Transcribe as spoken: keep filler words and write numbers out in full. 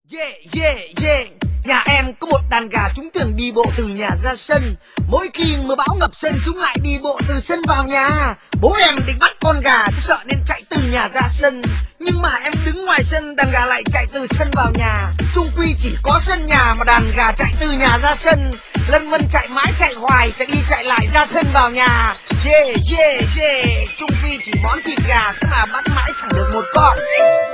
Yeah, yeah, yeah. Nhà em có một đàn gà, chúng thường đi bộ từ nhà ra sân. Mỗi khi mưa bão ngập sân, chúng lại đi bộ từ sân vào nhà. Bố em định bắt con gà, tôi sợ nên chạy từ nhà ra sân. Nhưng mà em đứng ngoài sân, đàn gà lại chạy từ sân vào nhà. Chung quy chỉ có sân nhà mà đàn gà chạy từ nhà ra sân. Lân vân chạy mãi chạy hoài, chạy đi chạy lại ra sân vào nhà. Yeah, yeah, yeah. Chung quy chỉ món thịt gà, thế mà bắt mãi chẳng được một con.